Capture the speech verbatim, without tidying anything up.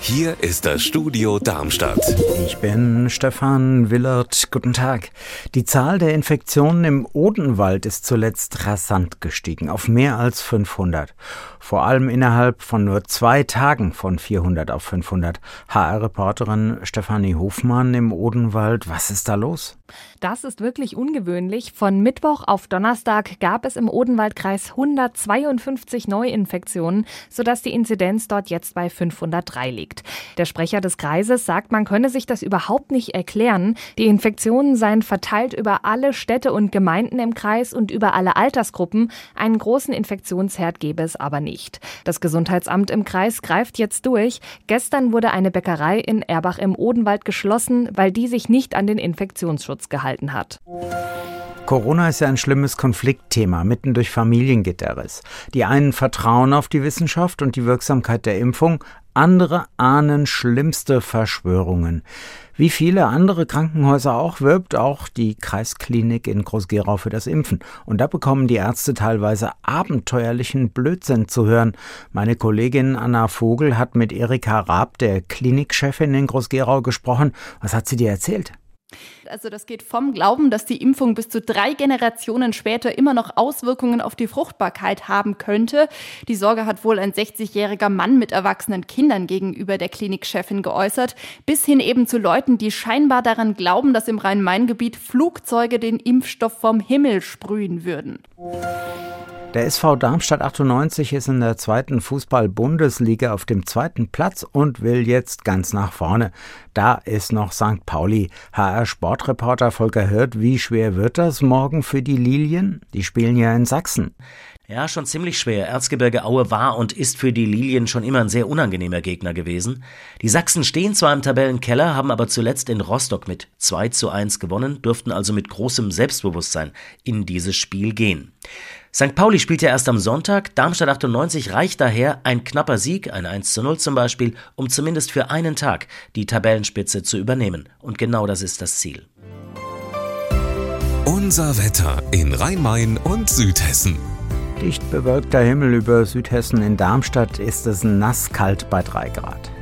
Hier ist das Studio Darmstadt. Ich bin Stefan Willert. Guten Tag. Die Zahl der Infektionen im Odenwald ist zuletzt rasant gestiegen, auf mehr als fünfhundert. Vor allem innerhalb von nur zwei Tagen von vierhundert auf fünfhundert. H R-Reporterin Stefanie Hofmann im Odenwald. Was ist da los? Das ist wirklich ungewöhnlich. Von Mittwoch auf Donnerstag gab es im Odenwaldkreis hundertzweiundfünfzig Neuinfektionen, sodass die Inzidenz dort jetzt bei fünfhundertdrei liegt. Der Sprecher des Kreises sagt, man könne sich das überhaupt nicht erklären. Die Infektionen seien verteilt über alle Städte und Gemeinden im Kreis und über alle Altersgruppen. Einen großen Infektionsherd gebe es aber nicht. Das Gesundheitsamt im Kreis greift jetzt durch. Gestern wurde eine Bäckerei in Erbach im Odenwald geschlossen, weil die sich nicht an den Infektionsschutz gehalten hat. Corona ist ja ein schlimmes Konfliktthema, mitten durch Familien geht der Riss. Die einen vertrauen auf die Wissenschaft und die Wirksamkeit der Impfung, andere ahnen schlimmste Verschwörungen. Wie viele andere Krankenhäuser auch, wirbt auch die Kreisklinik in Groß-Gerau für das Impfen. Und da bekommen die Ärzte teilweise abenteuerlichen Blödsinn zu hören. Meine Kollegin Anna Vogel hat mit Erika Raab, der Klinikchefin in Groß-Gerau, gesprochen. Was hat sie dir erzählt? Also das geht vom Glauben, dass die Impfung bis zu drei Generationen später immer noch Auswirkungen auf die Fruchtbarkeit haben könnte. Die Sorge hat wohl ein sechzigjähriger Mann mit erwachsenen Kindern gegenüber der Klinikchefin geäußert, bis hin eben zu Leuten, die scheinbar daran glauben, dass im Rhein-Main-Gebiet Flugzeuge den Impfstoff vom Himmel sprühen würden. Der S V Darmstadt achtundneunzig ist in der zweiten Fußball-Bundesliga auf dem zweiten Platz und will jetzt ganz nach vorne. Da ist noch Sankt Pauli. H R-Sportreporter Volker Hirt, wie schwer wird das morgen für die Lilien? Die spielen ja in Sachsen. Ja, schon ziemlich schwer. Erzgebirge Aue war und ist für die Lilien schon immer ein sehr unangenehmer Gegner gewesen. Die Sachsen stehen zwar im Tabellenkeller, haben aber zuletzt in Rostock mit zwei zu eins gewonnen, dürften also mit großem Selbstbewusstsein in dieses Spiel gehen. Sankt Pauli spielt ja erst am Sonntag. Darmstadt achtundneunzig reicht daher ein knapper Sieg, ein eins zu null zum Beispiel, um zumindest für einen Tag die Tabellenspitze zu übernehmen. Und genau das ist das Ziel. Unser Wetter in Rhein-Main und Südhessen. Dicht bewölkter Himmel über Südhessen. In Darmstadt ist es nasskalt bei drei Grad.